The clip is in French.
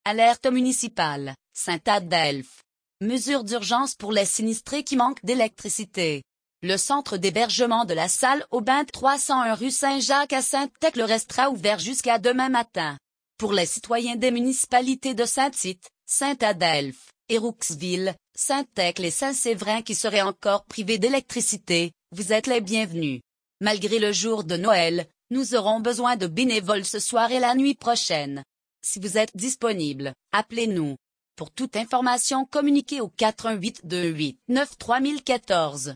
Alerte municipale, Saint-Adèlphe. Mesures d'urgence pour les sinistrés qui manquent d'électricité. Le centre d'hébergement de la Salle aux Bains 301 rue Saint-Jacques à Sainte-Thècle restera ouvert jusqu'à demain matin. Pour les citoyens des municipalités de Saint-Tite, Saint-Adèlphe, Hérouville, Sainte-Thècle et Saint-Séverin qui seraient encore privés d'électricité, vous êtes les bienvenus. Malgré le jour de Noël, nous aurons besoin de bénévoles ce soir et la nuit prochaine. Si vous êtes disponible, appelez-nous. Pour toute information, communiquez au 418 28 9 3014.